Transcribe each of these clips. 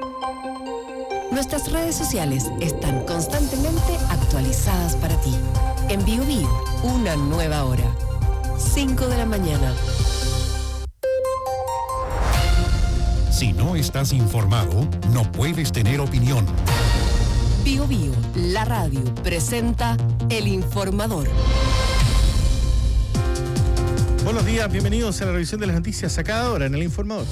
Nuestras redes sociales están constantemente actualizadas para ti. En Bio, una nueva hora. 5 de la mañana. Si no estás informado, no puedes tener opinión. Bio, la radio, presenta El Informador. Buenos días, bienvenidos a la revisión de las noticias a cada hora en El Informador.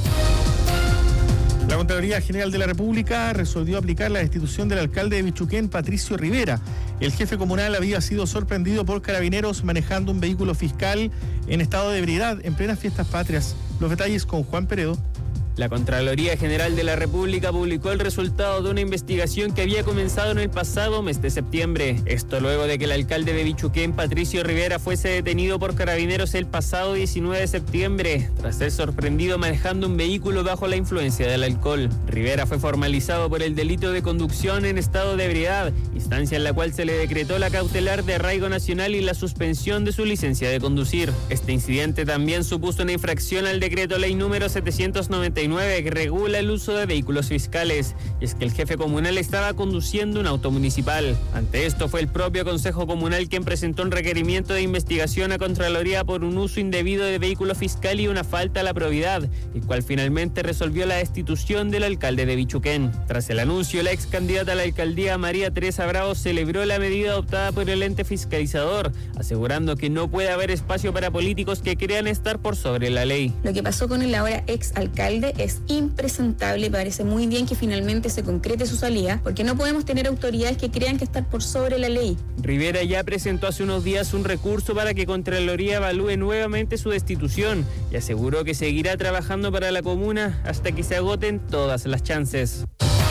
La Contraloría General de la República resolvió aplicar la destitución del alcalde de Bichuquén, Patricio Rivera. El jefe comunal había sido sorprendido por carabineros manejando un vehículo fiscal en estado de ebriedad en plenas fiestas patrias. Los detalles con Juan Peredo. La Contraloría General de la República publicó el resultado de una investigación que había comenzado en el pasado mes de septiembre. Esto luego de que el alcalde de Bichuquén, Patricio Rivera, fuese detenido por carabineros el pasado 19 de septiembre, tras ser sorprendido manejando un vehículo bajo la influencia del alcohol. Rivera fue formalizado por el delito de conducción en estado de ebriedad, instancia en la cual se le decretó la cautelar de arraigo nacional y la suspensión de su licencia de conducir. Este incidente también supuso una infracción al decreto ley número 799 que regula el uso de vehículos fiscales, y es que el jefe comunal estaba conduciendo un auto municipal. Ante esto fue el propio Consejo Comunal quien presentó un requerimiento de investigación a Contraloría por un uso indebido de vehículo fiscal y una falta a la probidad, el cual finalmente resolvió la destitución del alcalde de Bichuquén. Tras el anuncio, la ex candidata a la alcaldía María Teresa Bravo celebró la medida adoptada por el ente fiscalizador, asegurando que no puede haber espacio para políticos que crean estar por sobre la ley. Lo que pasó con el ahora ex alcalde es impresentable y parece muy bien que finalmente se concrete su salida, porque no podemos tener autoridades que crean que están por sobre la ley. Rivera ya presentó hace unos días un recurso para que Contraloría evalúe nuevamente su destitución y aseguró que seguirá trabajando para la comuna hasta que se agoten todas las chances.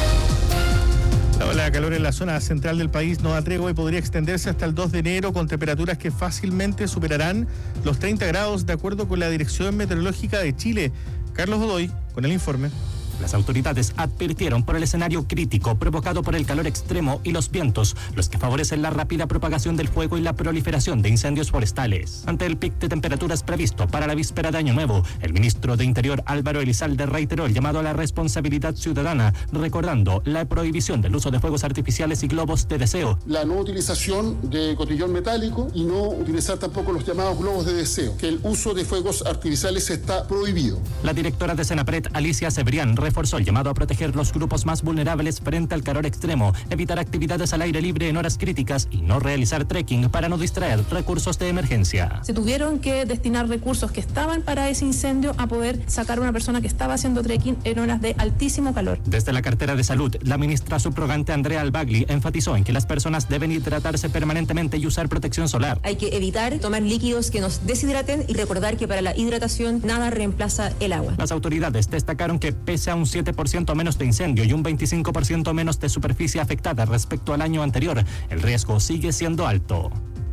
La ola de calor en la zona central del país no da tregua y podría extenderse hasta el 2 de enero con temperaturas que fácilmente superarán los 30 grados de acuerdo con la Dirección Meteorológica de Chile. Carlos Godoy con el informe. Las autoridades advirtieron por el escenario crítico provocado por el calor extremo y los vientos, los que favorecen la rápida propagación del fuego y la proliferación de incendios forestales. Ante el pic de temperaturas previsto para la víspera de Año Nuevo, el ministro de Interior Álvaro Elizalde reiteró el llamado a la responsabilidad ciudadana, recordando la prohibición del uso de fuegos artificiales y globos de deseo. La no utilización de cotillón metálico y no utilizar tampoco los llamados globos de deseo, que el uso de fuegos artificiales está prohibido. La directora de Senapred, Alicia Cebrián, reforzó el llamado a proteger los grupos más vulnerables frente al calor extremo, evitar actividades al aire libre en horas críticas y no realizar trekking para no distraer recursos de emergencia. Se tuvieron que destinar recursos que estaban para ese incendio a poder sacar a una persona que estaba haciendo trekking en horas de altísimo calor. Desde la cartera de salud, la ministra subrogante Andrea Albagli enfatizó en que las personas deben hidratarse permanentemente y usar protección solar. Hay que evitar tomar líquidos que nos deshidraten y recordar que para la hidratación nada reemplaza el agua. Las autoridades destacaron que pese a un 7% menos de incendio y un 25% menos de superficie afectada respecto al año anterior, el riesgo sigue siendo alto.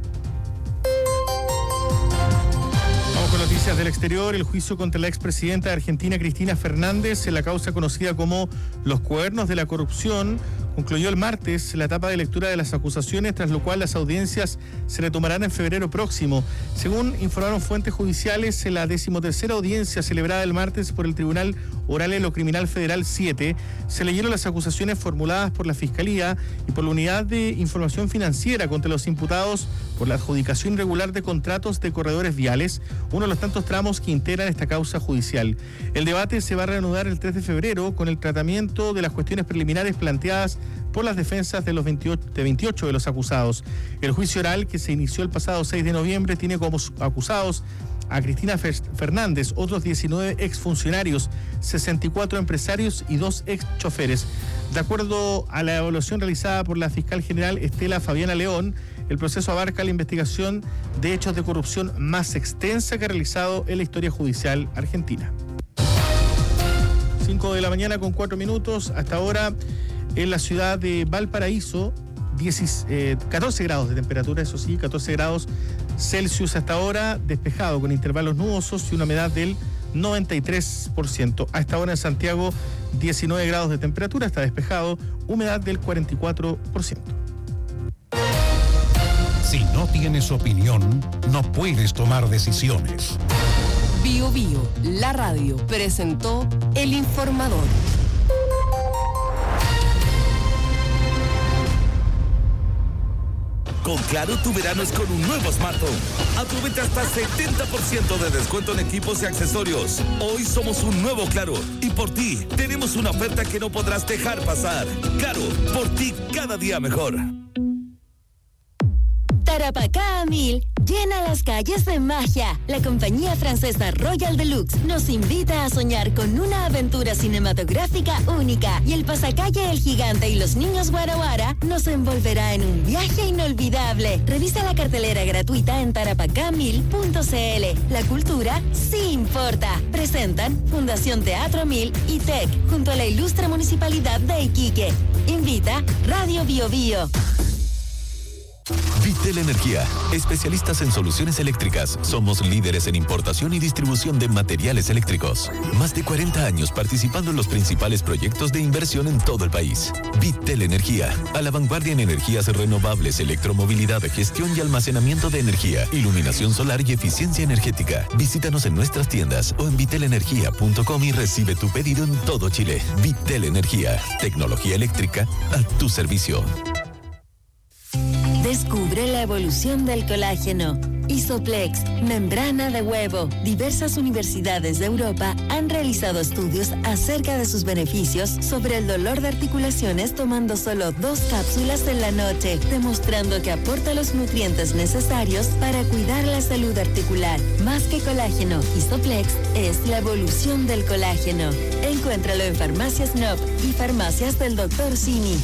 Vamos con noticias del exterior. El juicio contra la expresidenta de Argentina, Cristina Fernández, en la causa conocida como los cuadernos de la corrupción, concluyó el martes la etapa de lectura de las acusaciones, tras lo cual las audiencias se retomarán en febrero próximo. Según informaron fuentes judiciales, en la 13ª audiencia celebrada el martes por el Tribunal Oral en lo Criminal Federal 7, se leyeron las acusaciones formuladas por la Fiscalía y por la Unidad de Información Financiera contra los imputados por la adjudicación irregular de contratos de corredores viales, uno de los tantos tramos que integran esta causa judicial. El debate se va a reanudar el 3 de febrero con el tratamiento de las cuestiones preliminares planteadas por las defensas de 28 de los acusados. El juicio oral, que se inició el pasado 6 de noviembre, tiene como acusados a Cristina Fernández, otros 19 exfuncionarios, 64 empresarios y 2 exchoferes. De acuerdo a la evaluación realizada por la fiscal general Estela Fabiana León, el proceso abarca la investigación de hechos de corrupción más extensa que ha realizado en la historia judicial argentina. 5 de la mañana con 4 minutos. Hasta ahora en la ciudad de Valparaíso, 14 grados de temperatura, eso sí, 14 grados Celsius hasta ahora, despejado con intervalos nubosos y una humedad del 93%. A esta hora en Santiago, 19 grados de temperatura, está despejado, humedad del 44%. Si no tienes opinión, no puedes tomar decisiones. Bio, la radio, presentó El Informador. Con Claro, tu verano es con un nuevo smartphone. Aprovecha hasta 70% de descuento en equipos y accesorios. Hoy somos un nuevo Claro y por ti tenemos una oferta que no podrás dejar pasar. Claro, por ti cada día mejor. Tarapacá a 1000 llena las calles de magia. La compañía francesa Royal Deluxe nos invita a soñar con una aventura cinematográfica única y el pasacalle El Gigante y los niños Guara Guara nos envolverá en un viaje inolvidable. Revisa la cartelera gratuita en tarapacá1000.cl. La cultura sí importa. Presentan Fundación Teatro 1000 y TEC junto a la ilustre Municipalidad de Iquique. Invita Radio Bio Bio. Vitel Energía, especialistas en soluciones eléctricas. Somos líderes en importación y distribución de materiales eléctricos. Más de 40 años participando en los principales proyectos de inversión en todo el país. Vitel Energía, a la vanguardia en energías renovables, electromovilidad, gestión y almacenamiento de energía, iluminación solar y eficiencia energética. Visítanos en nuestras tiendas o en vitelenergia.com y recibe tu pedido en todo Chile. Vitel Energía, tecnología eléctrica a tu servicio. Descubre la evolución del colágeno. Isoplex, membrana de huevo. Diversas universidades de Europa han realizado estudios acerca de sus beneficios sobre el dolor de articulaciones tomando solo 2 cápsulas en la noche, demostrando que aporta los nutrientes necesarios para cuidar la salud articular. Más que colágeno, Isoplex es la evolución del colágeno. Encuéntralo en Farmacias Nop y Farmacias del Dr. Simi.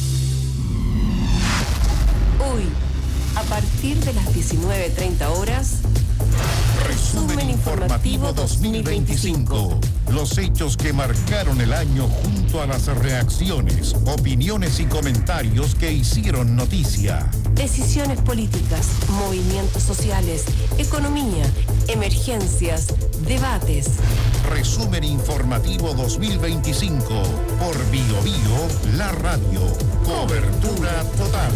Hoy, a partir de las 19:30 horas, Resumen informativo 2025. Los hechos que marcaron el año junto a las reacciones, opiniones y comentarios que hicieron noticia. Decisiones políticas, movimientos sociales, economía, emergencias, debates. Resumen informativo 2025 por Bio Bio, la radio. Cobertura total.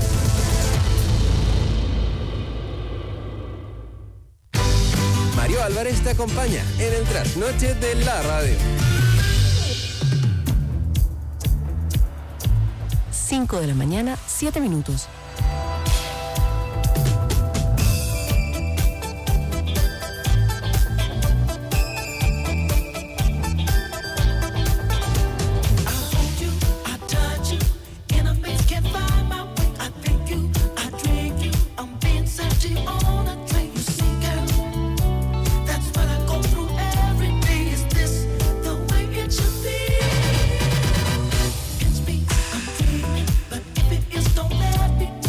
Mario Álvarez te acompaña en el trasnoche de la radio. 5 de la mañana, 7 minutos. Don't let me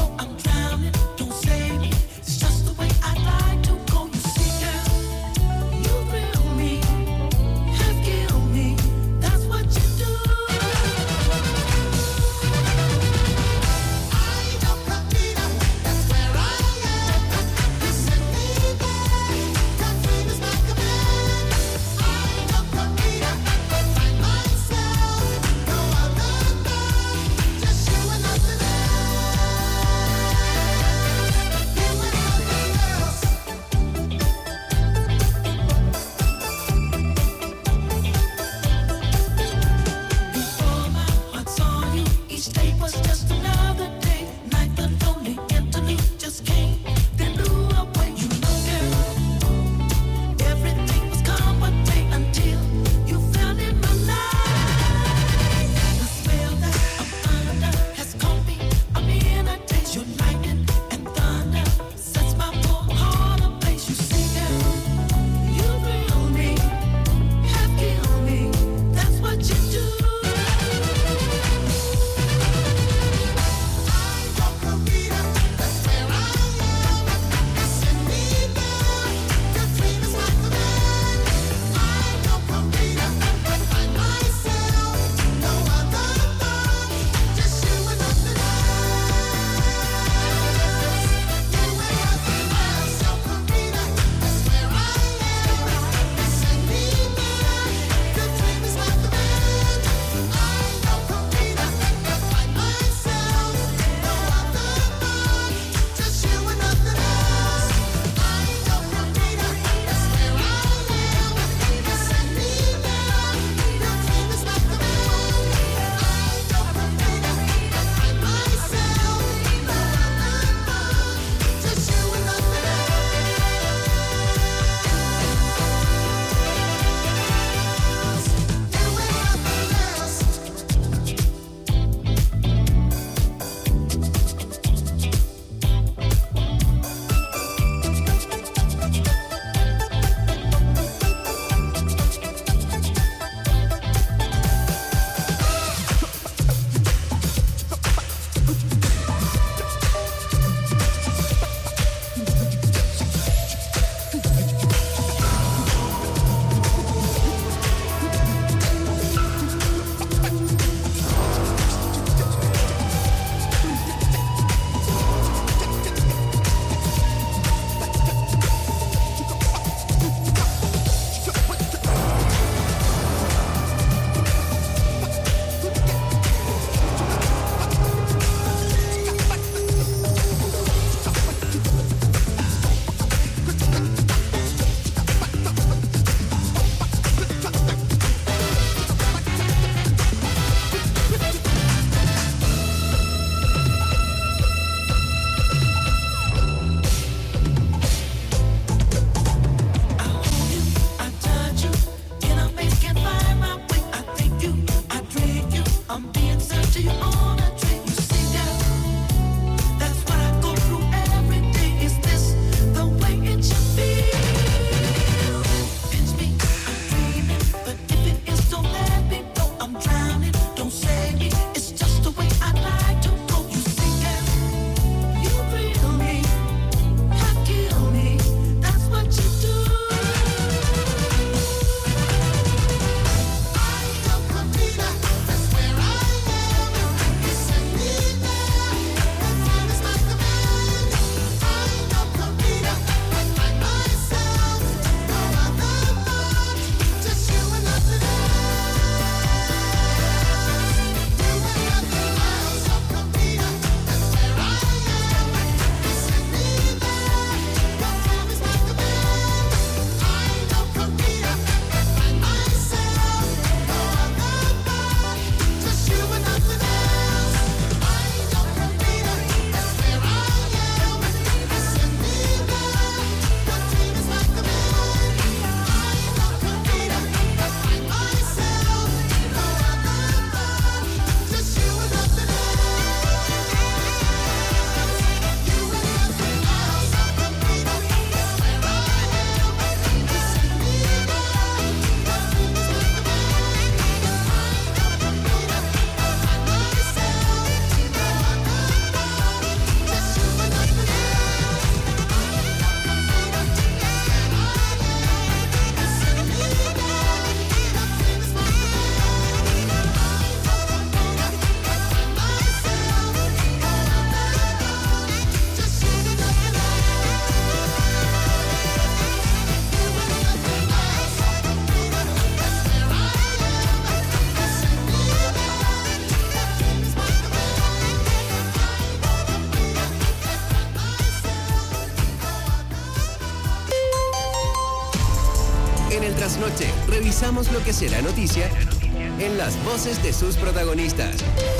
revisamos lo que será noticia en las voces de sus protagonistas.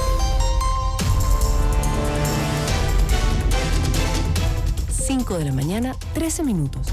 Cinco de la mañana, 13 minutos.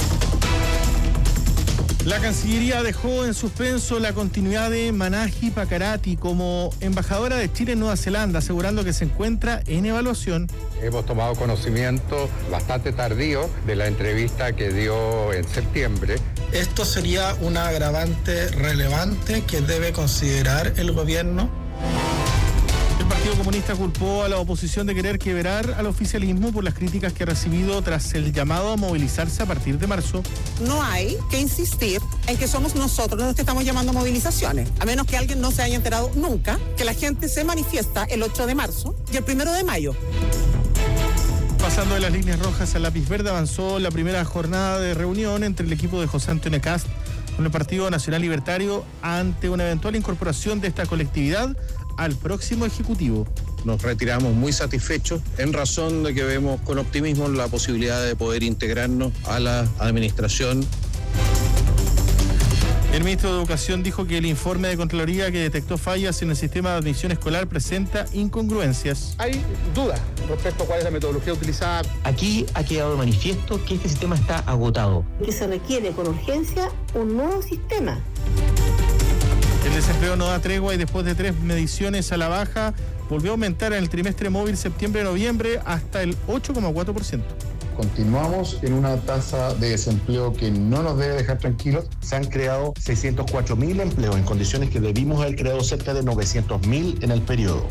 La Cancillería dejó en suspenso la continuidad de Manahi Pakarati como embajadora de Chile en Nueva Zelanda, asegurando que se encuentra en evaluación. Hemos tomado conocimiento bastante tardío de la entrevista que dio en septiembre. Esto sería una agravante relevante que debe considerar el gobierno. El Partido Comunista culpó a la oposición de querer quebrar al oficialismo por las críticas que ha recibido tras el llamado a movilizarse a partir de marzo. No hay que insistir en que somos nosotros los que estamos llamando a movilizaciones, a menos que alguien no se haya enterado nunca que la gente se manifiesta el 8 de marzo y el 1 de mayo. Pasando de las líneas rojas al lápiz verde, avanzó la primera jornada de reunión entre el equipo de José Antonio Kast con el Partido Nacional Libertario ante una eventual incorporación de esta colectividad al próximo Ejecutivo. Nos retiramos muy satisfechos en razón de que vemos con optimismo la posibilidad de poder integrarnos a la administración. El ministro de Educación dijo que el informe de Contraloría que detectó fallas en el sistema de admisión escolar presenta incongruencias. Hay dudas respecto a cuál es la metodología utilizada. Aquí ha quedado de manifiesto que este sistema está agotado. Que se requiere con urgencia un nuevo sistema. El desempleo no da tregua y después de 3 mediciones a la baja, volvió a aumentar en el trimestre móvil septiembre-noviembre hasta el 8,4%. Continuamos en una tasa de desempleo que no nos debe dejar tranquilos. Se han creado 604.000 empleos en condiciones que debimos haber creado cerca de 900.000 en el periodo.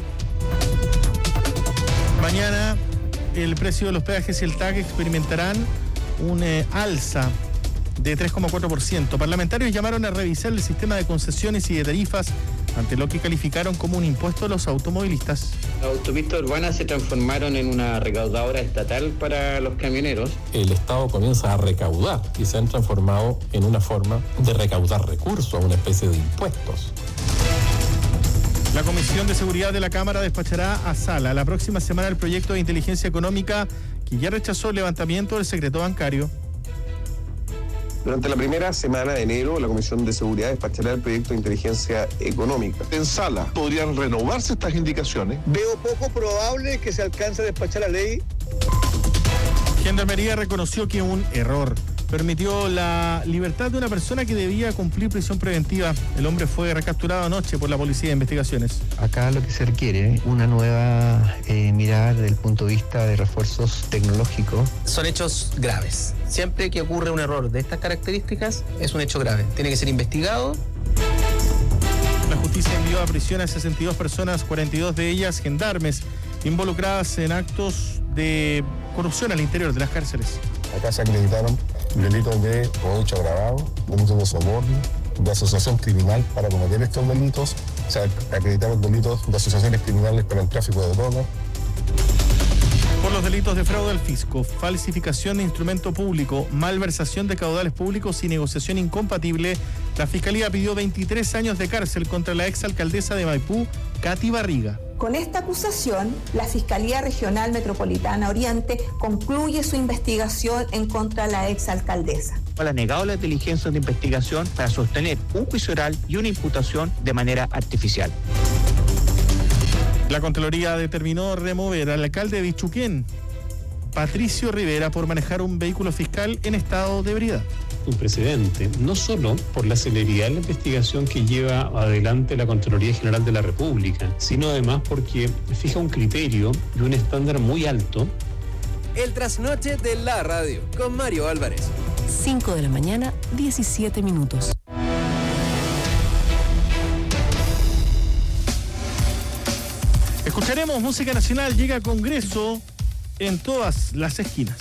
Mañana el precio de los peajes y el TAC experimentarán un alza de 3,4%. Parlamentarios llamaron a revisar el sistema de concesiones y de tarifas ante lo que calificaron como un impuesto a los automovilistas. Las autopistas urbanas se transformaron en una recaudadora estatal para los camioneros. El Estado comienza a recaudar y se han transformado en una forma de recaudar recursos, una especie de impuestos. La Comisión de Seguridad de la Cámara despachará a Sala la próxima semana el proyecto de inteligencia económica que ya rechazó el levantamiento del secreto bancario. Durante la primera semana de enero, la Comisión de Seguridad despachará el proyecto de inteligencia económica. En Sala podrían renovarse estas indicaciones. Veo poco probable que se alcance a despachar la ley. Gendarmería reconoció que un error permitió la libertad de una persona que debía cumplir prisión preventiva. El hombre fue recapturado anoche por la Policía de Investigaciones. Acá lo que se requiere, una nueva mirada desde el punto de vista de refuerzos tecnológicos. Son hechos graves. Siempre que ocurre un error de estas características, es un hecho grave. Tiene que ser investigado. La justicia envió a prisión a 62 personas, 42 de ellas gendarmes, involucradas en actos de corrupción al interior de las cárceles. Acá se acreditaron delitos de cohecho agravado, delitos de soborno, de asociación criminal para cometer estos delitos, se acreditaron delitos de asociaciones criminales para el tráfico de drogas. Por los delitos de fraude al fisco, falsificación de instrumento público, malversación de caudales públicos y negociación incompatible, la Fiscalía pidió 23 años de cárcel contra la exalcaldesa de Maipú, Katy Barriga. Con esta acusación, la Fiscalía Regional Metropolitana Oriente concluye su investigación en contra de la exalcaldesa. Ha negado las diligencias de investigación para sostener un juicio oral y una imputación de manera artificial. La Contraloría determinó remover al alcalde de Bichuquén, Patricio Rivera, por manejar un vehículo fiscal en estado de ebriedad. Un precedente, no solo por la celeridad de la investigación que lleva adelante la Contraloría General de la República, sino además porque fija un criterio y un estándar muy alto. El trasnoche de la radio, con Mario Álvarez. 5 de la mañana, 17 minutos. Escucharemos música nacional, llega a Congreso en todas las esquinas.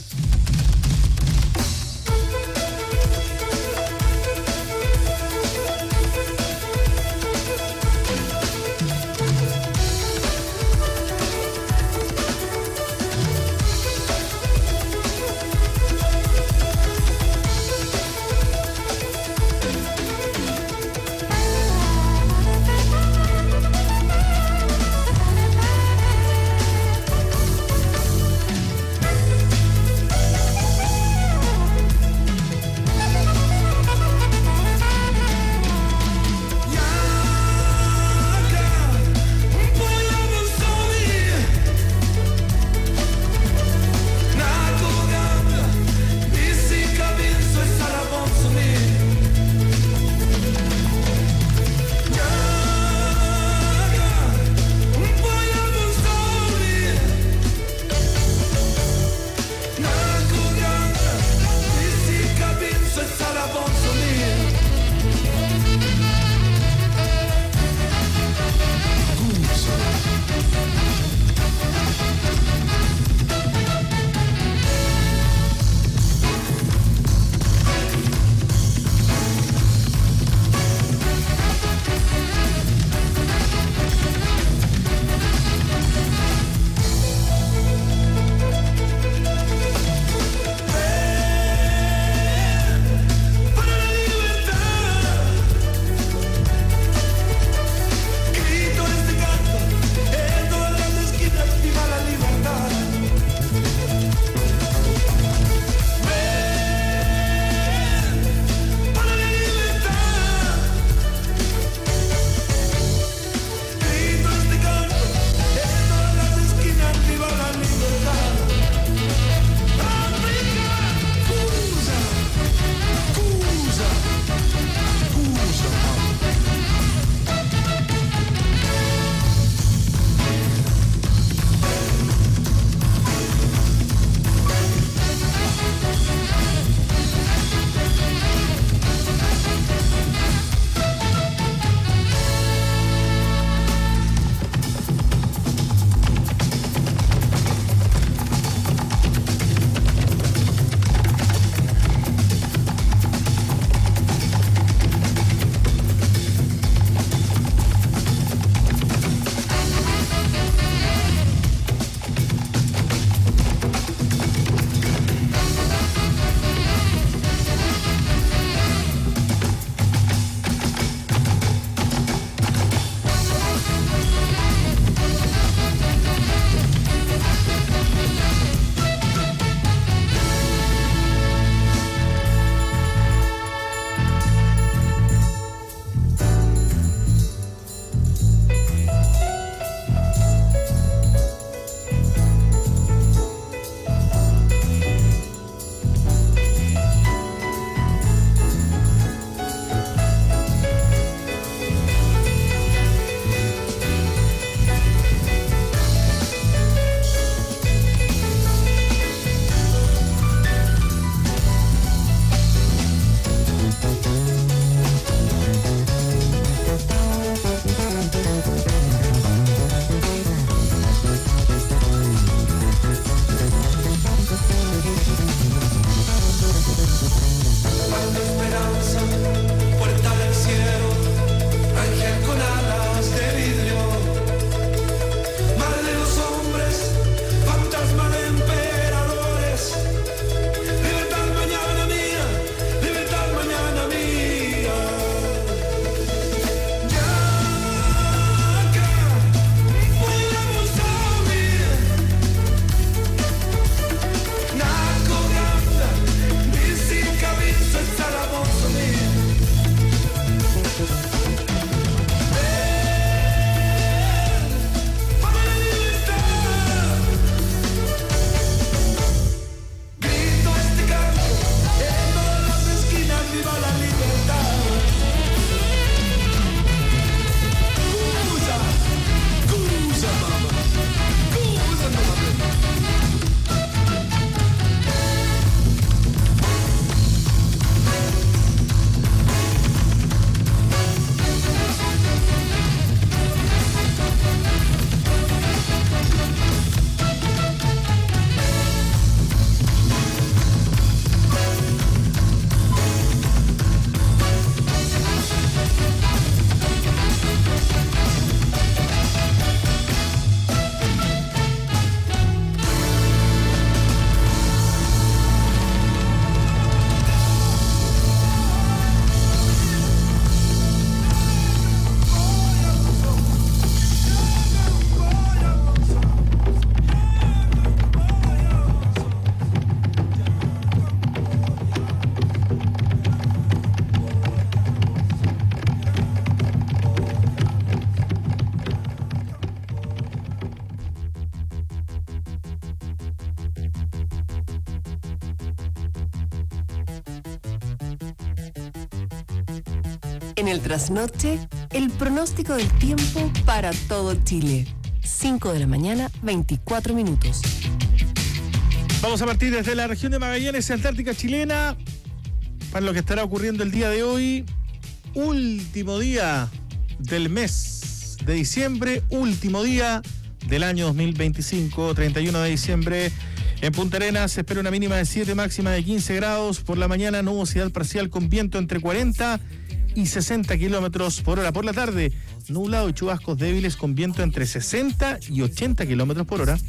En el trasnoche, el pronóstico del tiempo para todo Chile. 5 de la mañana, 24 minutos. Vamos a partir desde la región de Magallanes, Antártica chilena, para lo que estará ocurriendo el día de hoy. Último día del mes de diciembre, último día del año 2025, 31 de diciembre. En Punta Arenas se espera una mínima de 7, máxima de 15 grados. Por la mañana, nubosidad parcial con viento entre 40 y 60 kilómetros por hora. Por la tarde, nublado y chubascos débiles con viento entre 60 y 80 kilómetros por hora.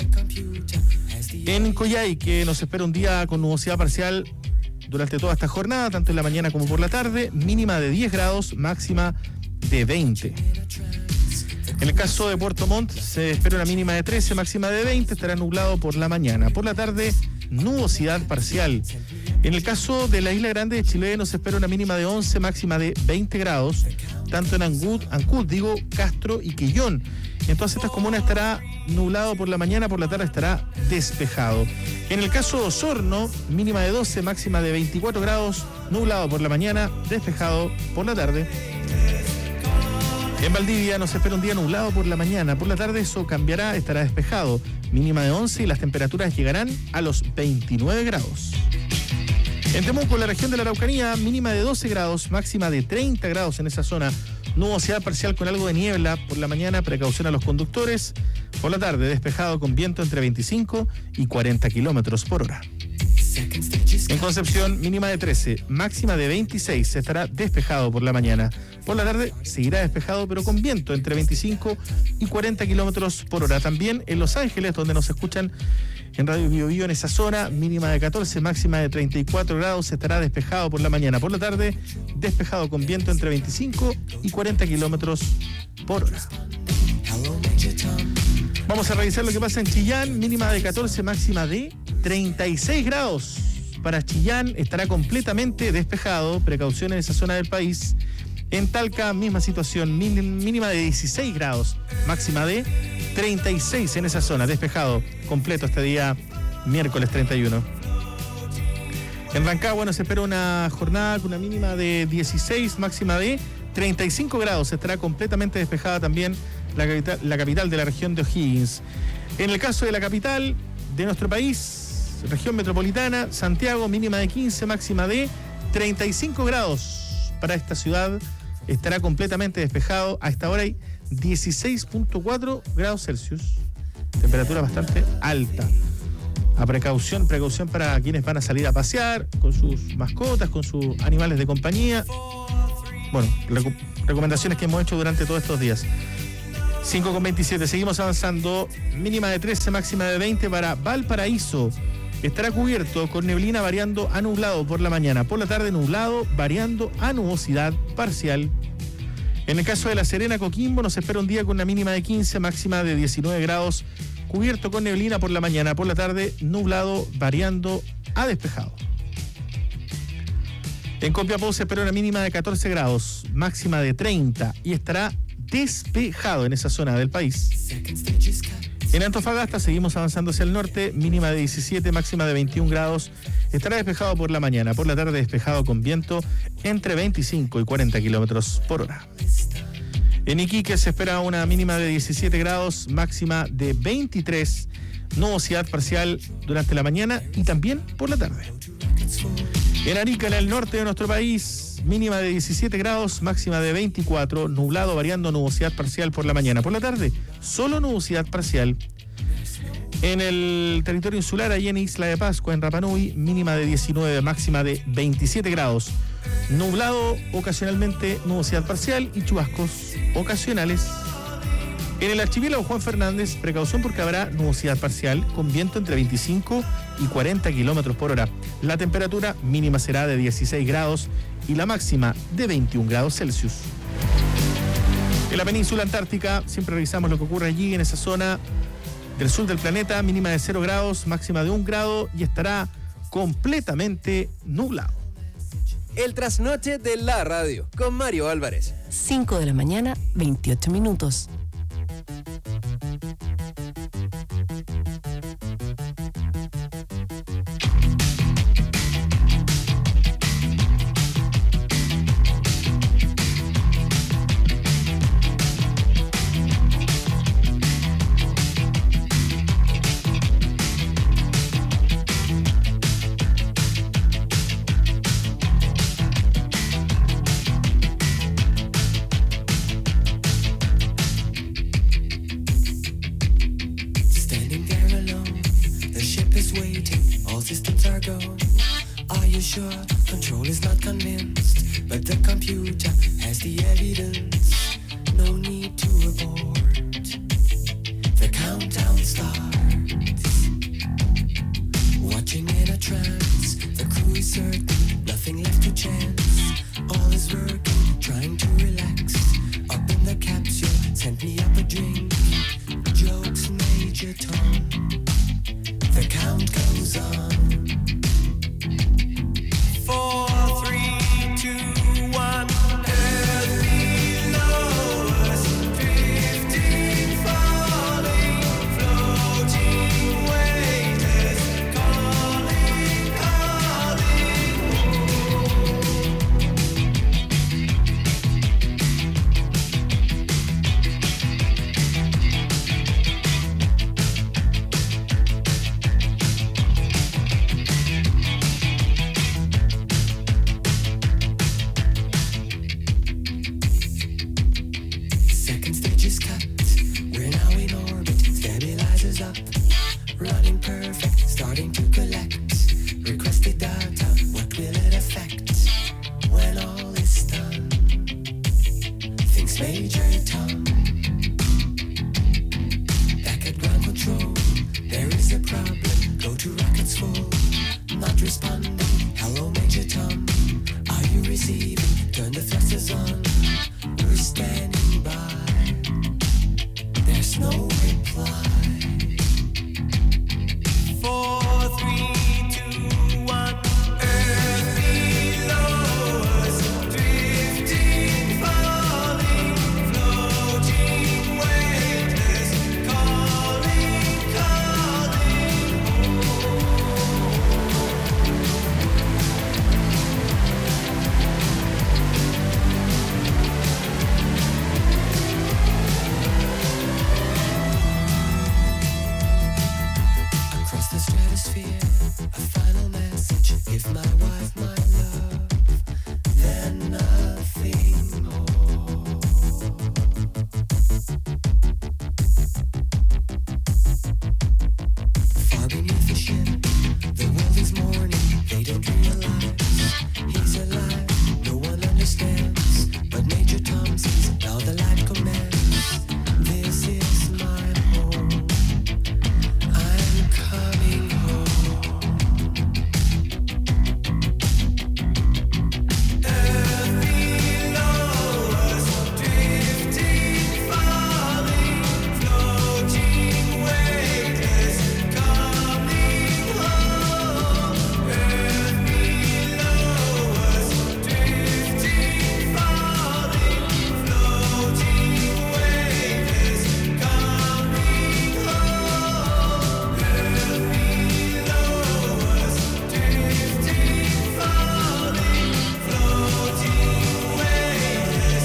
En Coyhaique nos espera un día con nubosidad parcial durante toda esta jornada, tanto en la mañana como por la tarde, mínima de 10 grados, máxima de 20. En el caso de Puerto Montt se espera una mínima de 13, máxima de 20, estará nublado por la mañana. Por la tarde, nubosidad parcial. En el caso de la Isla Grande de Chiloé nos espera una mínima de 11, máxima de 20 grados, tanto en Ancud, Castro y Quillón. En todas estas comunas estará nublado por la mañana, por la tarde estará despejado. En el caso de Osorno, mínima de 12, máxima de 24 grados, nublado por la mañana, despejado por la tarde. En Valdivia nos espera un día nublado por la mañana, por la tarde eso cambiará, estará despejado, mínima de 11 y las temperaturas llegarán a los 29 grados. En Temuco, la región de la Araucanía, mínima de 12 grados, máxima de 30 grados en esa zona. Nubosidad parcial con algo de niebla por la mañana, precaución a los conductores. Por la tarde, despejado con viento entre 25 y 40 kilómetros por hora. En Concepción, mínima de 13, máxima de 26, estará despejado por la mañana. Por la tarde, seguirá despejado, pero con viento entre 25 y 40 kilómetros por hora. También en Los Ángeles, donde nos escuchan en Radio Bio Bio, en esa zona, mínima de 14, máxima de 34 grados, estará despejado por la mañana. Por la tarde, despejado con viento entre 25 y 40 kilómetros por hora. Vamos a revisar lo que pasa en Chillán, mínima de 14, máxima de 36 grados. Para Chillán estará completamente despejado, precaución en esa zona del país. En Talca, misma situación, mínima de 16 grados, máxima de 36 en esa zona, despejado completo este día, miércoles 31. En Rancagua nos espera una jornada con una mínima de 16, máxima de 35 grados, estará completamente despejada también la capital de la región de O'Higgins. En el caso de la capital de nuestro país, región metropolitana, Santiago, mínima de 15, máxima de 35 grados. Para esta ciudad estará completamente despejado. A esta hora hay 16.4 grados Celsius. Temperatura bastante alta. A precaución para quienes van a salir a pasear con sus mascotas, con sus animales de compañía. Bueno, recomendaciones que hemos hecho durante todos estos días. 5:27, seguimos avanzando. Mínima de 13, máxima de 20 para Valparaíso. Estará cubierto con neblina variando a nublado por la mañana. Por la tarde, nublado variando a nubosidad parcial. En el caso de La Serena, Coquimbo, nos espera un día con una mínima de 15, máxima de 19 grados. Cubierto con neblina por la mañana. Por la tarde, nublado variando a despejado. En Copiapó se espera una mínima de 14 grados, máxima de 30 y estará despejado en esa zona del país. En Antofagasta seguimos avanzando hacia el norte, mínima de 17, máxima de 21 grados. Estará despejado por la mañana, por la tarde despejado con viento entre 25 y 40 kilómetros por hora. En Iquique se espera una mínima de 17 grados, máxima de 23, nubosidad parcial durante la mañana y también por la tarde. En Arica, en el norte de nuestro país, mínima de 17 grados, máxima de 24, nublado variando nubosidad parcial por la mañana. Por la tarde, solo nubosidad parcial. En el territorio insular, allí en Isla de Pascua, en Rapa Nui, mínima de 19, máxima de 27 grados. Nublado, ocasionalmente nubosidad parcial y chubascos ocasionales. En el archipiélago Juan Fernández, precaución porque habrá nubosidad parcial con viento entre 25 y 40 kilómetros por hora. La temperatura mínima será de 16 grados y la máxima de 21 grados Celsius. En la península antártica, siempre revisamos lo que ocurre allí en esa zona del sur del planeta, mínima de 0 grados, máxima de 1 grado y estará completamente nublado. El trasnoche de la radio con Mario Álvarez. 5 de la mañana, 28 minutos. sure control is not convinced, but the computer has the evidence. No need to abort. The countdown starts. Watching in a trance, the crew is certain, nothing left to chance. All is working, trying to relax. Up in the capsule, sent me up a drink. Jokes, Major Tom. The count goes on. 4, 3, 2, 1. Earth below us, drifting, falling, floating, weightless, calling, second stage is cut. We're now in orbit. Stabilizers up. Running perfect. Starting to collect. Requested data. What will it affect when all is done? Thinks Major Tom. Back at ground control. There is a problem. Go to rockets full. Not responding. Hello, Major Tom. Are you receiving? Turn the thrusters on. We're standing by. There's no reply. 4, 3, 2, 1. Earth below us, drifting, falling, floating, weightless, calling, across the stratosphere, a final message. Give my wife my love, then nothing more. Far beneath the ship, the world is mourning. They don't realize he's alive. No one understands, but Major Tom sees now the light commands. This is my home. I'm coming home. Earth below us, drifting, falling, floating, weightless, coming home. Earth below us, drifting, falling, floating, weightless, coming home. Earth below us, drifting, falling, floating, weightless,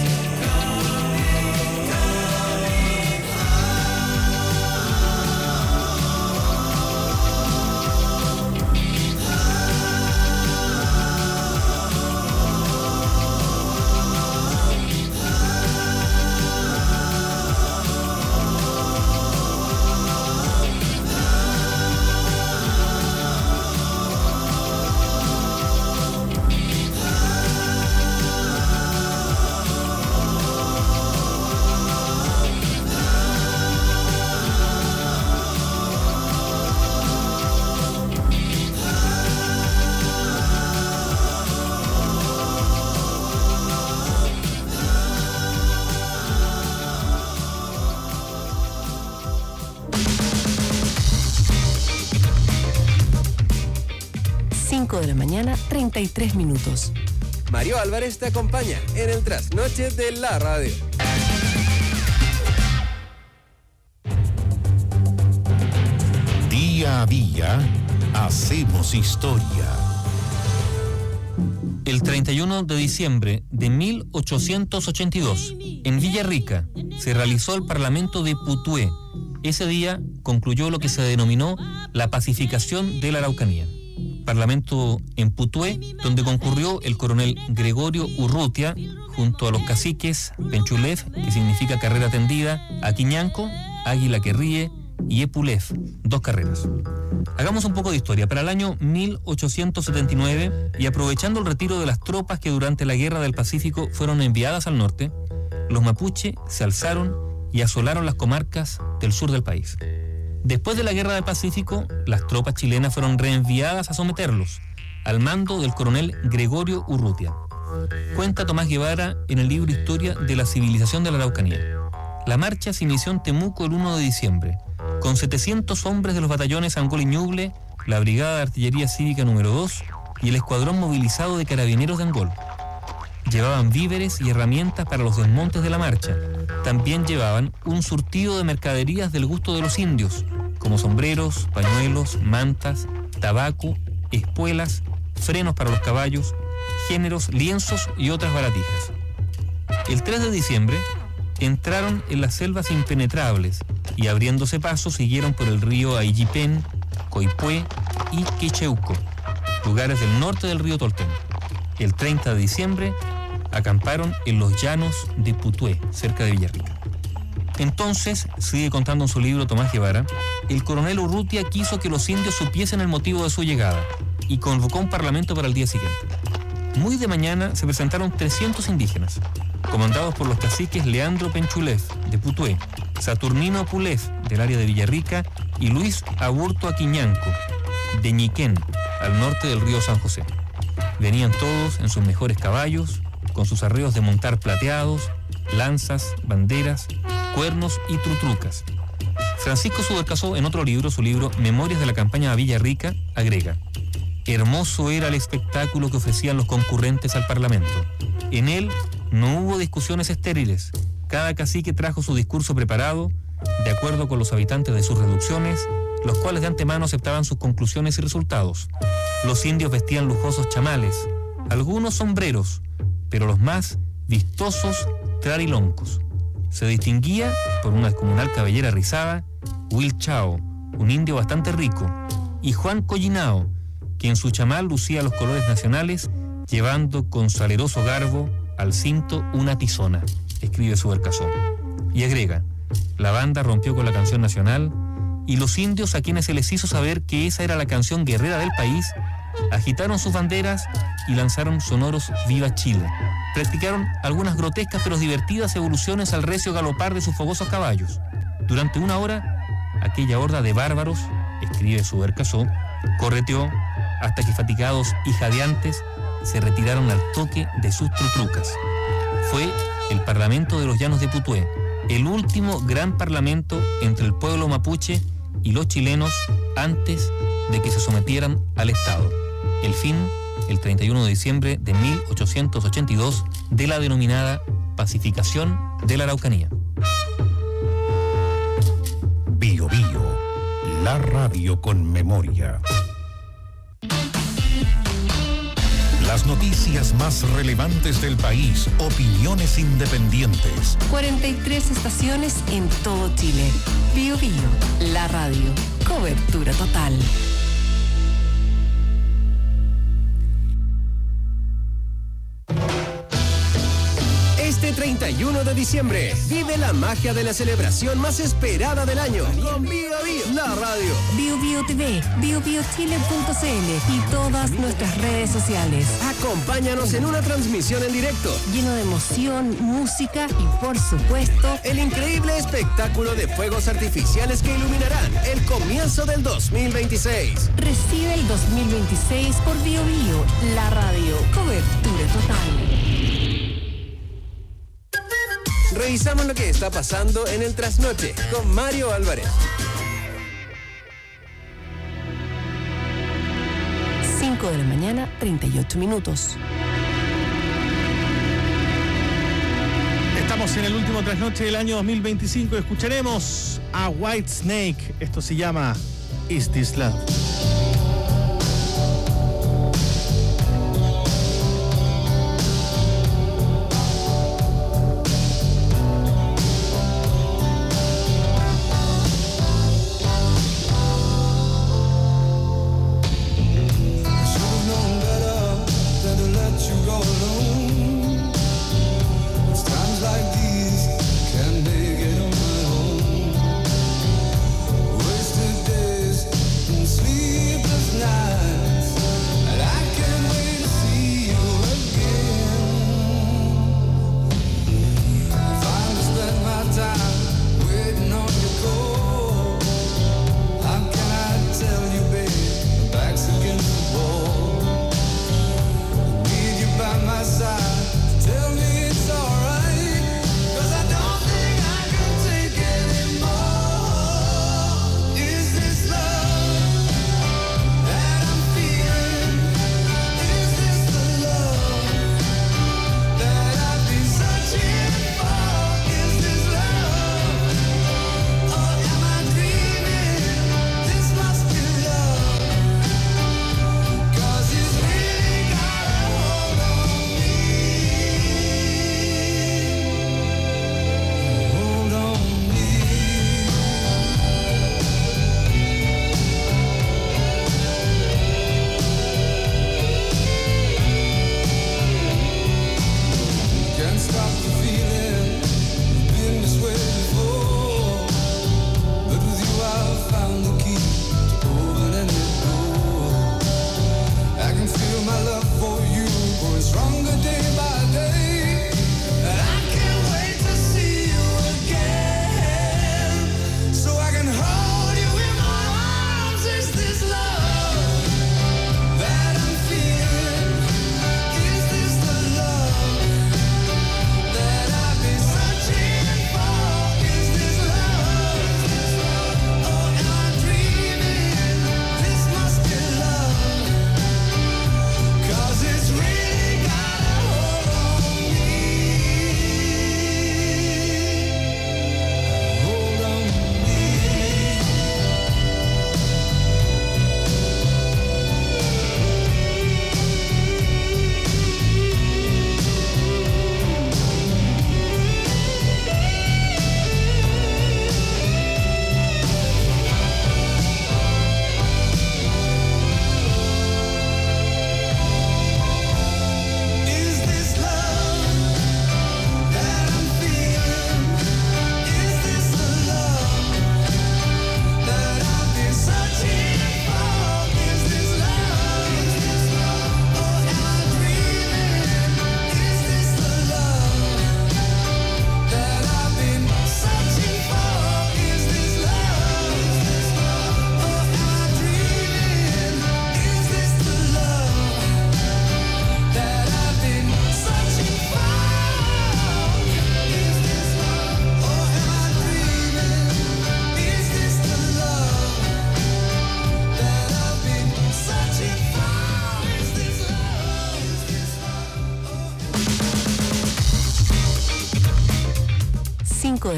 de la mañana, 33 minutos. Mario Álvarez te acompaña en el trasnoche de la radio. Día a día, hacemos historia. El 31 de diciembre de 1882, en Villarrica, se realizó el Parlamento de Putué. Ese día concluyó lo que se denominó la pacificación de la Araucanía. Parlamento en Putué, donde concurrió el coronel Gregorio Urrutia, junto a los caciques Penchulev, que significa carrera tendida, Aquiñanco, Águila que ríe, y Epulev, 2 carreras. Hagamos un poco de historia. Para el año 1879, y aprovechando el retiro de las tropas que durante la Guerra del Pacífico fueron enviadas al norte, los mapuche se alzaron y asolaron las comarcas del sur del país. Después de la Guerra del Pacífico, las tropas chilenas fueron reenviadas a someterlos, al mando del coronel Gregorio Urrutia. Cuenta Tomás Guevara en el libro Historia de la Civilización de la Araucanía. La marcha se inició en Temuco el 1 de diciembre, con 700 hombres de los batallones Angol y Ñuble, la Brigada de Artillería Cívica número 2 y el escuadrón movilizado de carabineros de Angol. Llevaban víveres y herramientas para los desmontes de la marcha. También llevaban un surtido de mercaderías del gusto de los indios, como sombreros, pañuelos, mantas, tabaco, espuelas, frenos para los caballos, géneros, lienzos y otras baratijas. El 3 de diciembre entraron en las selvas impenetrables y abriéndose paso siguieron por el río Aillipén, Coipué y Quicheuco, lugares del norte del río Tolten. El 30 de diciembre acamparon en los llanos de Putué, cerca de Villarrica. Entonces, sigue contando en su libro Tomás Guevara, el coronel Urrutia quiso que los indios supiesen el motivo de su llegada y convocó un parlamento para el día siguiente. Muy de mañana se presentaron 300 indígenas, comandados por los caciques Leandro Penchulev, de Putué, Saturnino Pulev, del área de Villarrica, y Luis Aburto Aquiñanco, de Ñiquén, al norte del río San José. Venían todos en sus mejores caballos, con sus arreos de montar plateados, lanzas, banderas, cuernos y trutrucas. Francisco Subercasó, en otro libro, su libro Memorias de la campaña a Villarrica, agrega: hermoso era el espectáculo que ofrecían los concurrentes al Parlamento. En él no hubo discusiones estériles. Cada cacique trajo su discurso preparado, de acuerdo con los habitantes de sus reducciones, los cuales de antemano aceptaban sus conclusiones y resultados. Los indios vestían lujosos chamales, algunos sombreros, pero los más vistosos trariloncos. Se distinguía por una descomunal cabellera rizada Will Chao, un indio bastante rico, y Juan Collinao, que en su chamal lucía los colores nacionales, llevando con saleroso garbo al cinto una tizona, escribe Subercasó. Y agrega: la banda rompió con la canción nacional y los indios, a quienes se les hizo saber que esa era la canción guerrera del país, agitaron sus banderas y lanzaron sonoros Viva Chile. Practicaron algunas grotescas pero divertidas evoluciones al recio galopar de sus fogosos caballos. Durante 1 hora, aquella horda de bárbaros, escribe Subercasó, correteó hasta que, fatigados y jadeantes, se retiraron al toque de sus trutrucas. Fue el Parlamento de los Llanos de Putué, el último gran parlamento entre el pueblo mapuche y los chilenos antes de que se sometieran al Estado. El fin, el 31 de diciembre de 1882, de la denominada Pacificación de la Araucanía. Bio Bio, la radio con memoria. Las noticias más relevantes del país, opiniones independientes. 43 estaciones en todo Chile. Bio Bio, la radio. Cobertura total. Este 31 de diciembre, vive la magia de la celebración más esperada del año con Bio Bio, la radio. Bio Bio TV, biobiochile.cl y todas nuestras redes sociales. Acompáñanos en una transmisión en directo, lleno de emoción, música y, por supuesto, el increíble espectáculo de fuegos artificiales que iluminarán el comienzo del 2026. Recibe el 2026 por Bio Bio, la radio. Cobertura total. Revisamos lo que está pasando en el Trasnoche con Mario Álvarez. 5 de la mañana, 38 minutos. Estamos en el último Trasnoche del año 2025. Escucharemos a Whitesnake. Esto se llama Is This Love. Like these, can't make it on my own.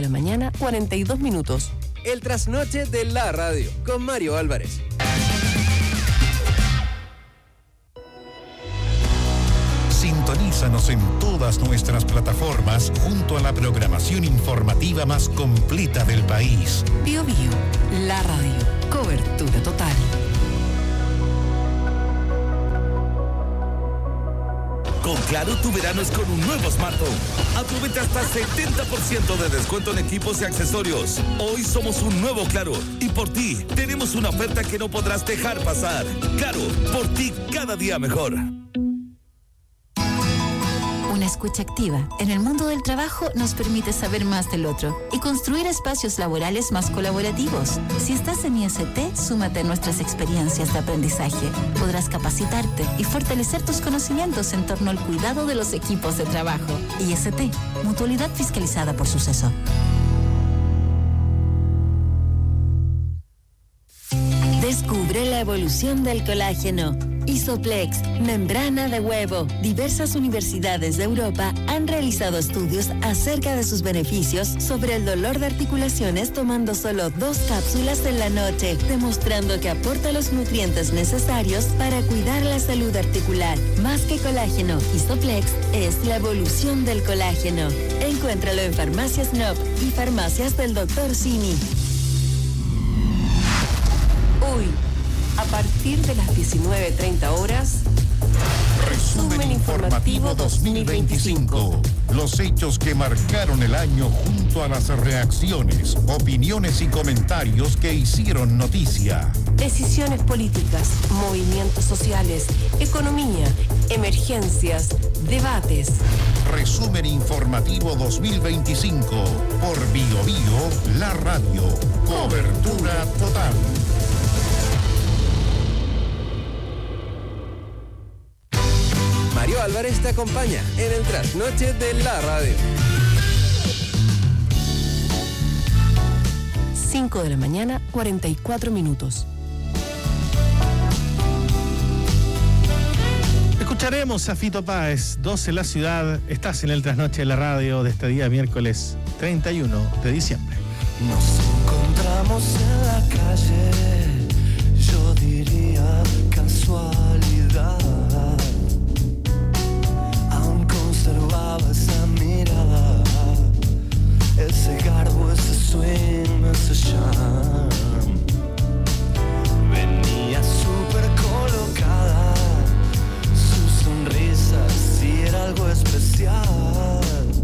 la mañana, 42 minutos. El trasnoche de la radio, con Mario Álvarez. Sintonízanos en todas nuestras plataformas junto a la programación informativa más completa del país. Bio Bio, la radio, cobertura total. Con Claro, tu verano es con un nuevo smartphone. Aprovecha hasta 70% de descuento en equipos y accesorios. Hoy somos un nuevo Claro y por ti tenemos una oferta que no podrás dejar pasar. Claro, por ti cada día mejor. Una escucha activa en el mundo del trabajo nos permite saber más del otro y construir espacios laborales más colaborativos. Si estás en IST, súmate a nuestras experiencias de aprendizaje. Podrás capacitarte y fortalecer tus conocimientos en torno al cuidado de los equipos de trabajo. IST, mutualidad fiscalizada por Suceso. Descubre la evolución del colágeno. Isoplex, membrana de huevo. Diversas universidades de Europa han realizado estudios acerca de sus beneficios sobre el dolor de articulaciones tomando solo 2 cápsulas en la noche, demostrando que aporta los nutrientes necesarios para cuidar la salud articular. Más que colágeno, Isoplex es la evolución del colágeno. Encuéntralo en Farmacias NOP y Farmacias del Dr. Simi. Hoy, a partir de las 19:30 horas, Resumen informativo 2025. Los hechos que marcaron el año junto a las reacciones, opiniones y comentarios que hicieron noticia. decisiones políticas, movimientos sociales, economía, emergencias, debates. Resumen informativo 2025 por Bio Bio, la radio. Cobertura total. Mario Álvarez te acompaña en el trasnoche de la radio. 5 de la mañana, 44 minutos. Escucharemos a Fito Páez, 12 en la ciudad. Estás en el trasnoche de la radio de este día miércoles 31 de diciembre. Nos encontramos en la calle, yo diría casualidad. Aún conservaba esa mirada, ese garbo, ese swing, ese charm. Venía súper colocada, su sonrisa sí era algo especial.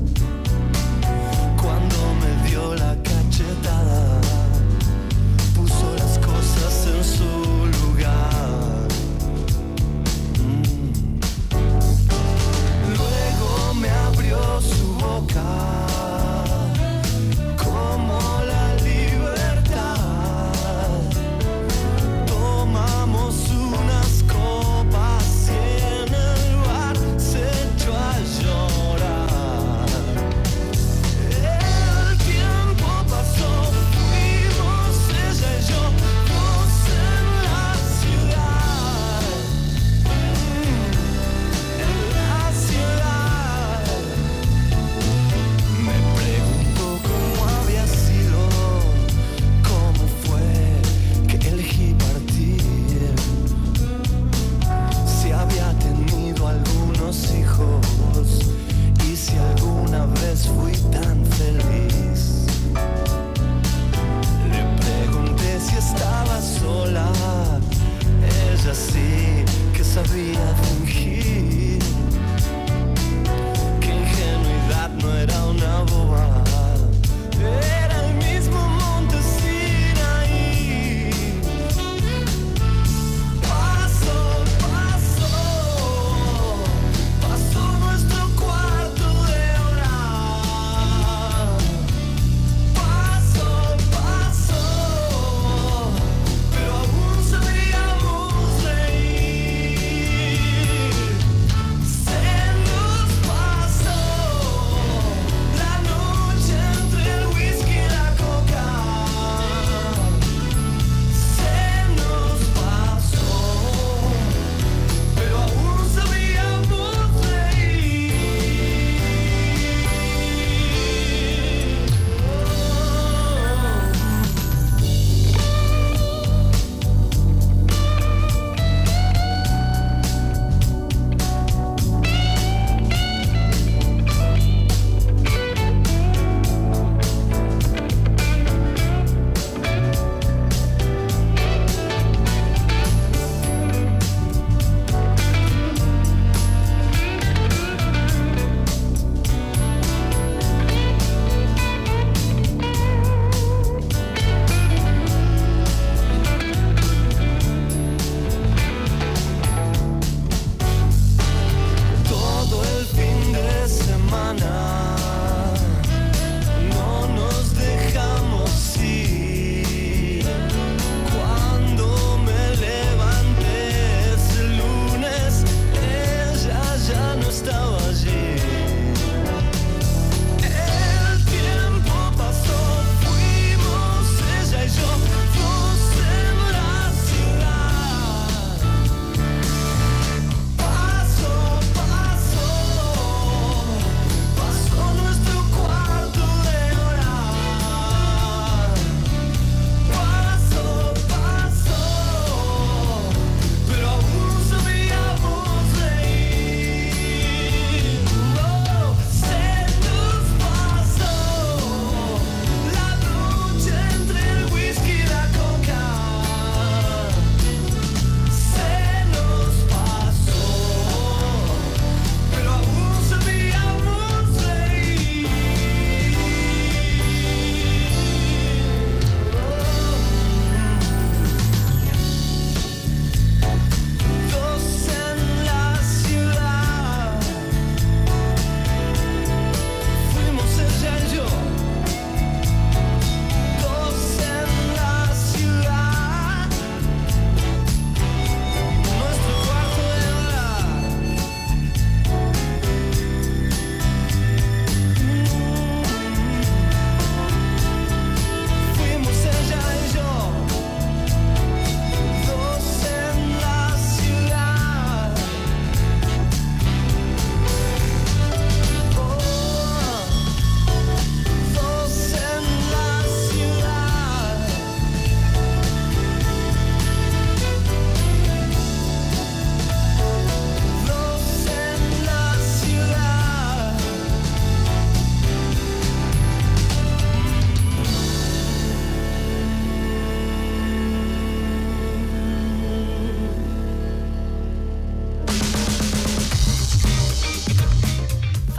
Cuando me dio la cachetada, puso las cosas en su lugar.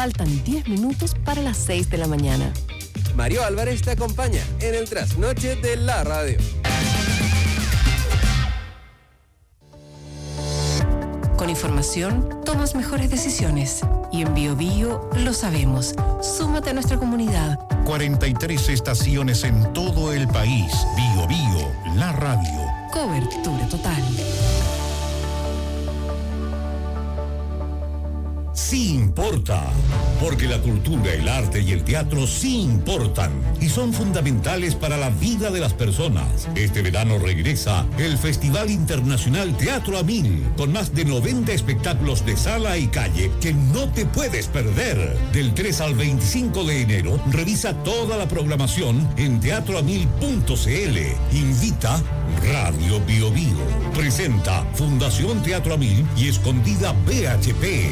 Faltan 10 minutos para las 6 de la mañana. Mario Álvarez te acompaña en el trasnoche de la radio. Con información, tomas mejores decisiones. Y en Bio Bio lo sabemos. Súmate a nuestra comunidad. 43 estaciones en todo el país. Bio Bio, la radio. Cobertura total. Sí importa, porque la cultura, el arte y el teatro sí importan y son fundamentales para la vida de las personas. Este verano regresa el Festival Internacional Teatro a Mil, con más de 90 espectáculos de sala y calle que no te puedes perder. Del 3 al 25 de enero, revisa toda la programación en teatroamil.cl. Invita Radio Bio Bio. Presenta Fundación Teatro a Mil y Escondida BHP.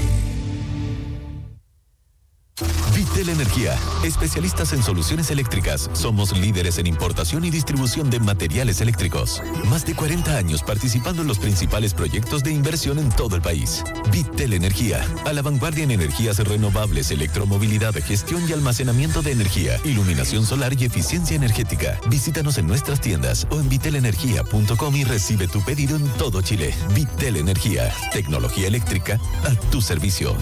Vitel Energía, especialistas en soluciones eléctricas. Somos líderes en importación y distribución de materiales eléctricos. Más de 40 años participando en los principales proyectos de inversión en todo el país. Vitel Energía, a la vanguardia en energías renovables, electromovilidad, gestión y almacenamiento de energía, iluminación solar y eficiencia energética. Visítanos en nuestras tiendas o en vitelenergia.com y recibe tu pedido en todo Chile. Vitel Energía, tecnología eléctrica a tu servicio.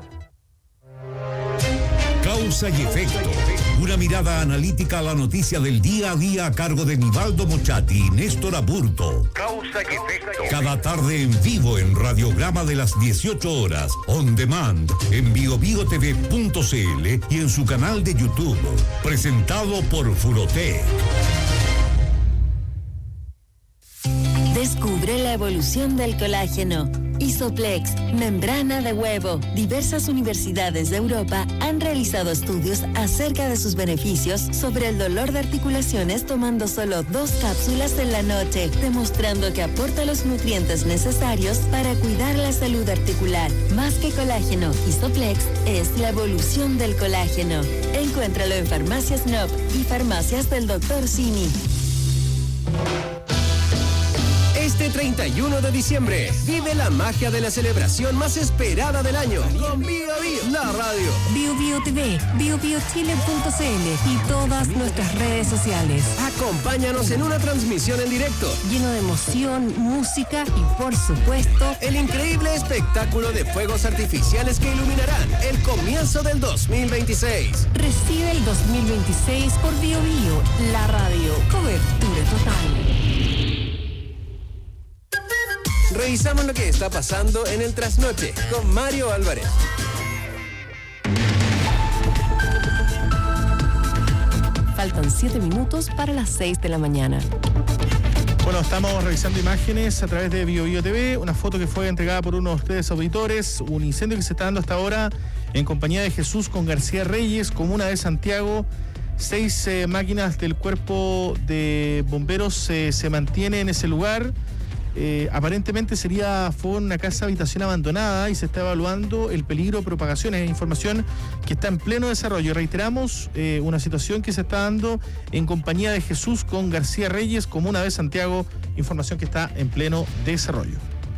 Causa y efecto. Una mirada analítica a la noticia del día a día a cargo de Nivaldo Mochati y Néstor Aburto. Causa y efecto. Cada tarde en vivo en Radiograma de las 18 horas. On demand en biobiotv.cl y en su canal de YouTube. Presentado por Furotec. Descubre la evolución del colágeno. Isoplex, membrana de huevo. Diversas universidades de Europa han realizado estudios acerca de sus beneficios sobre el dolor de articulaciones tomando solo 2 cápsulas en la noche, demostrando que aporta los nutrientes necesarios para cuidar la salud articular. Más que colágeno, Isoplex es la evolución del colágeno. Encuéntralo en Farmacias Nob y Farmacias del Dr. Simi. Este 31 de diciembre, vive la magia de la celebración más esperada del año con Bio Bio, la radio. Bio Bio TV, biobiochile.cl y todas nuestras redes sociales. Acompáñanos en una transmisión en directo, lleno de emoción, música y, por supuesto, el increíble espectáculo de fuegos artificiales que iluminarán el comienzo del 2026. Recibe el 2026 por Bio Bio, la radio. Cobertura total. Revisamos lo que está pasando en el trasnoche con Mario Álvarez. Faltan 7 minutos para las 6 de la mañana. Bueno, estamos revisando imágenes a través de Bio Bio TV, una foto que fue entregada por uno de ustedes auditores, un incendio que se está dando hasta ahora en compañía de Jesús con García Reyes, comuna de Santiago. 6 máquinas del cuerpo de bomberos se mantienen en ese lugar. Aparentemente sería fuego en una casa habitación abandonada y se está evaluando el peligro de propagación. Es información que está en pleno desarrollo. Reiteramos, una situación que se está dando en compañía de Jesús con García Reyes, comuna de Santiago, información que está en pleno desarrollo.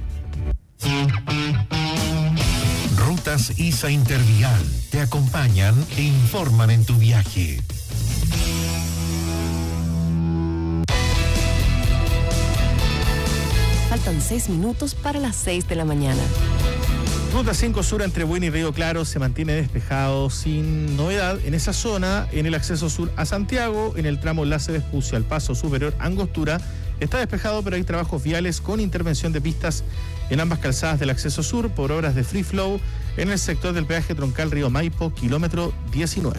Rutas ISA Intervial te acompañan e informan en tu viaje. Faltan 6 minutos para las 6 de la mañana. Ruta 5 Sur entre Buin y Río Claro se mantiene despejado sin novedad en esa zona. En el acceso sur a Santiago, en el tramo Enlace Vespucio al Paso Superior Angostura, está despejado, pero hay trabajos viales con intervención de pistas en ambas calzadas del acceso sur por obras de free flow en el sector del peaje troncal Río Maipo, kilómetro 19.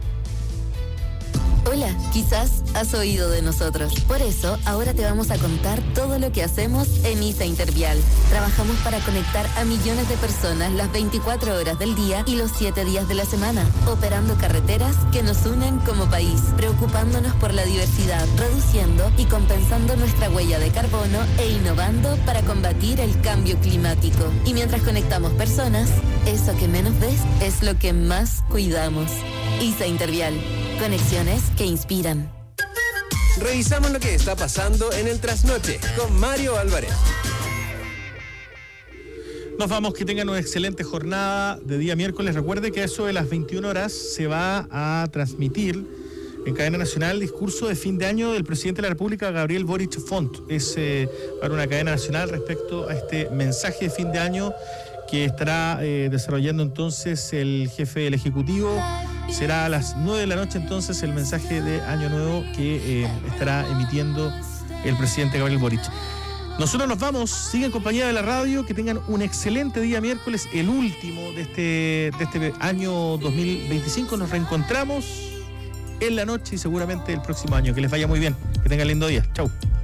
Hola, quizás has oído de nosotros. Por eso, ahora te vamos a contar todo lo que hacemos en ISA Intervial. Trabajamos para conectar a millones de personas las 24 horas del día y los 7 días de la semana, operando carreteras que nos unen como país, preocupándonos por la diversidad, reduciendo y compensando nuestra huella de carbono e innovando para combatir el cambio climático. Y mientras conectamos personas, eso que menos ves es lo que más cuidamos. ISA Intervial. Conexiones que inspiran. Revisamos lo que está pasando en el trasnoche con Mario Álvarez. Nos vamos, que tengan una excelente jornada de día miércoles. Recuerde que a eso de las 21 horas se va a transmitir en cadena nacional el discurso de fin de año del presidente de la República, Gabriel Boric Font. Es para una cadena nacional respecto a este mensaje de fin de año que estará desarrollando entonces el jefe del Ejecutivo. Será a las 9 de la noche entonces el mensaje de Año Nuevo que estará emitiendo el presidente Gabriel Boric. Nosotros nos vamos, sigan en compañía de la radio, que tengan un excelente día miércoles, el último de este año 2025. Nos reencontramos en la noche y seguramente el próximo año. Que les vaya muy bien, que tengan lindo día. Chau.